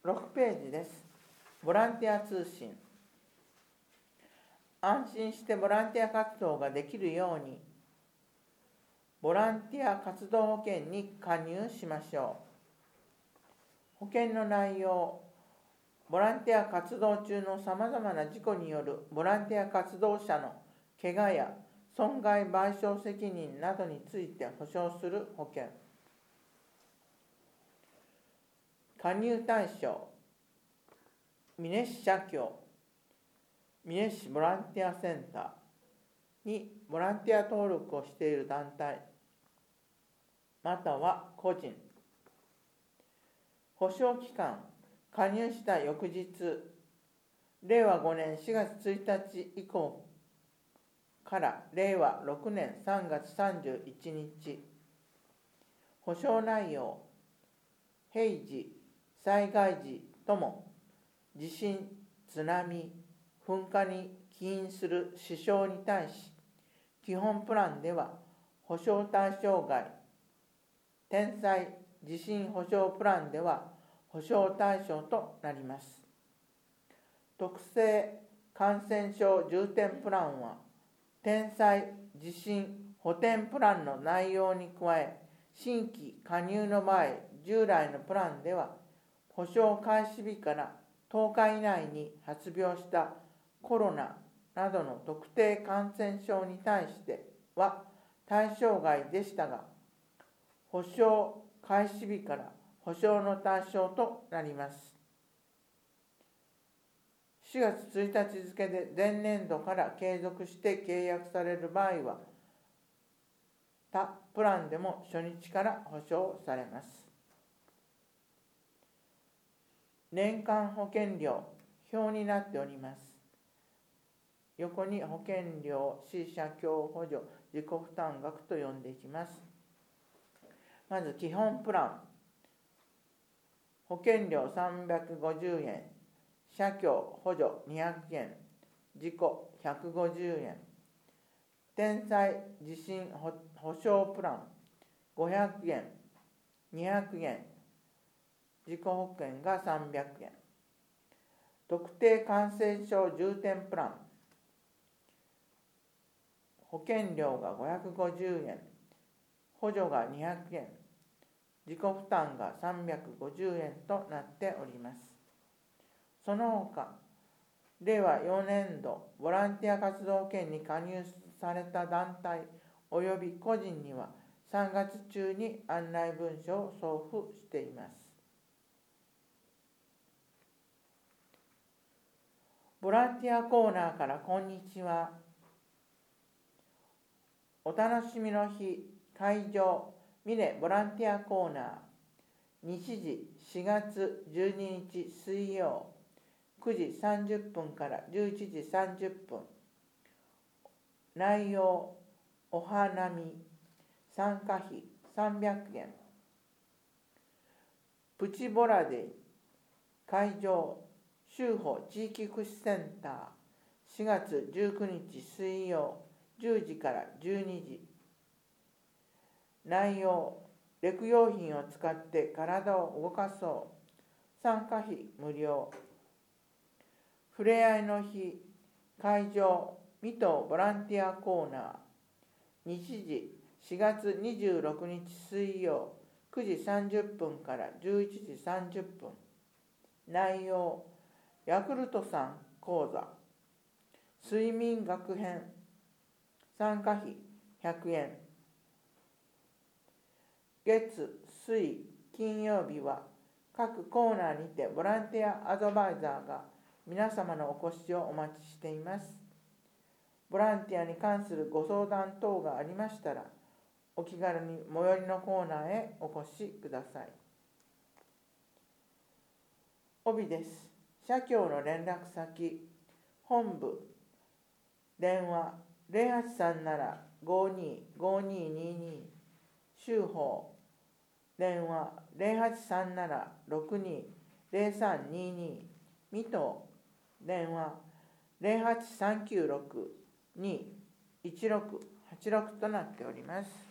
6ページです。ボランティア通信。安心してボランティア活動ができるように、ボランティア活動保険に加入しましょう。保険の内容、ボランティア活動中のさまざまな事故によるボランティア活動者の怪我や損害賠償責任などについて保障する保険。加入対象、美祢市社協、美祢市ボランティアセンターにボランティア登録をしている団体、または個人。保証期間、加入した翌日、令和5年4月1日以降から令和6年3月31日。保証内容、平時、災害時とも地震、津波、噴火に起因する支障に対し、基本プランでは保証対象外、天災地震保証プランでは保証対象となります。特性感染症重点プランは、天災地震補填プランの内容に加え、新規加入の場合、従来のプランでは、保証開始日から10日以内に発病したコロナなどの特定感染症に対しては対象外でしたが、保証開始日から保証の対象となります。4月1日付で前年度から継続して契約される場合は、他プランでも初日から保証されます。年間保険料表になっております。横に保険料、市社協補助、自己負担額と呼んでいきます。まず基本プラン、保険料350円、社協補助200円、自己150円、天災地震保証プラン500円、200円、自己保険が300円。特定感染症重点プラン、保険料が550円、補助が200円、自己負担が350円となっております。その他、令和4年度ボランティア活動保険に加入された団体及び個人には3月中に案内文書を送付しています。ボランティアコーナーからこんにちは。お楽しみの日、会場、美祢ボランティアコーナー、日時4月12日水曜、9時30分から11時30分。内容、お花見、参加費300円。プチボラデイ、会場、州保地域福祉センター、4月19日水曜、10時から12時。内容、レク用品を使って体を動かそう。参加費無料。ふれあいの日、会場、水戸ボランティアコーナー、日時4月26日水曜、9時30分から11時30分。内容、ヤクルトさん講座、睡眠学編、参加費100円。月、水、金曜日は各コーナーにてボランティアアドバイザーが皆様のお越しをお待ちしています。ボランティアに関するご相談等がありましたら、お気軽に最寄りのコーナーへお越しください。帯です。社協の連絡先、本部、電話0837-525222、州法、電話0837-620322、水戸、電話0839621686となっております。